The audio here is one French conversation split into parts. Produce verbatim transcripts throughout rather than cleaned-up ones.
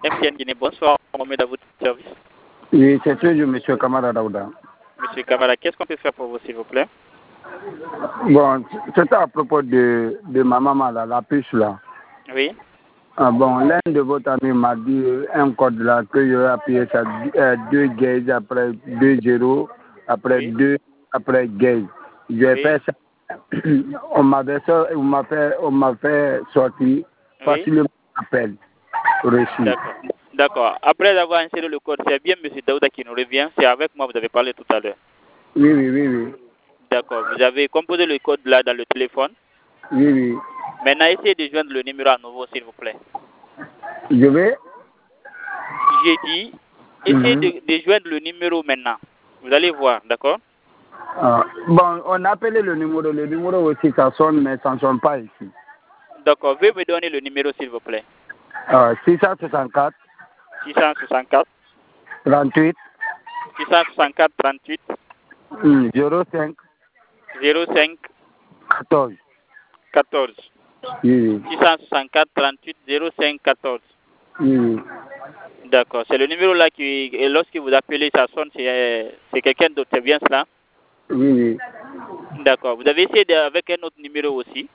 M T N Guinée, bonsoir, Mohamed à votre service. Oui, c'est toujours M. Kamara Daouda. Monsieur Kamara, qu'est-ce qu'on peut faire pour vous, s'il vous plaît? Bon, c'était à propos de, de ma maman, là, la puce, là. Oui. Ah, bon, l'un de votre amis m'a dit un code là que j'aurais appuyé ça euh, deux gays après deux zéro, après Oui. deux, après gay. J'ai Oui. fait ça. On m'avait so- on m'a fait, on m'a fait sortir. Oui. Facilement appel reçu. D'accord. D'accord. Après avoir inséré le code, c'est bien M. Daouda qui nous revient. C'est avec moi, vous avez parlé tout à l'heure. Oui, oui, oui, oui. D'accord. Vous avez composé le code là dans le téléphone. Oui, oui. Maintenant, essayez de joindre le numéro à nouveau, s'il vous plaît. Je vais. J'ai dit, essayez Mhm. de, de joindre le numéro maintenant. Vous allez voir, d'accord? Ah, bon, on a appelé le numéro. Le numéro aussi, ça sonne, mais ça ne sonne pas ici. D'accord. Veuillez me donner le numéro, s'il vous plaît. Ah, six cent soixante-quatre, six cent soixante-quatre, trente-huit, six cent soixante-quatre, trente-huit, hum, zéro cinq, zéro cinq, quatorze. quatorze. Oui, oui. six cent soixante-quatre, trente-huit, zéro cinq, quatorze. Oui, oui. D'accord. C'est le numéro là qui, et lorsque vous appelez, ça sonne, c'est c'est quelqu'un d'autre, c'est bien cela? Oui, oui. D'accord. Vous avez essayé de, avec un autre numéro aussi?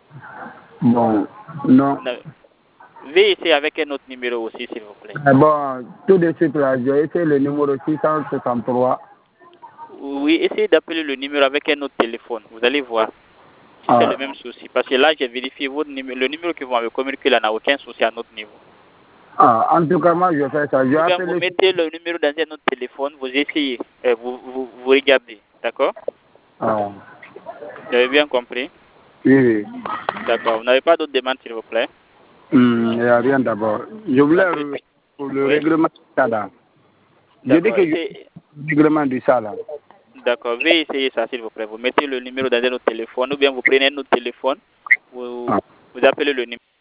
Bon, non. Non. Veuillez essayer avec un autre numéro aussi, s'il vous plaît. Ah, bon, tout de suite là, j'ai essayé le numéro six cent soixante-trois. Oui, essayez d'appeler le numéro avec un autre téléphone. Vous allez voir si Ah. c'est le même souci. Parce que là, j'ai vérifié votre numéro, le numéro que vous m'avez communiqué là n'a aucun souci à notre niveau. Ah, en tout cas, moi, je fais ça. Je vais Ou bien vous appeler. mettez le numéro dans un autre téléphone, vous essayez, euh, vous, vous, vous regardez. D'accord? Ah. Vous avez bien compris? Oui, oui. D'accord. Vous n'avez pas d'autres demandes, s'il vous plaît? Hum, il n'y a rien d'abord. Je voulais Parce que- euh, pour le Oui. règlement du S A L A. Je dis D'accord. que je Essayez- le règlement du S A L A. D'accord. Veuillez essayer ça, s'il vous plaît. Vous mettez le numéro dans un autre téléphone ou bien vous prenez un autre téléphone, vous, Ah. vous appelez le numéro.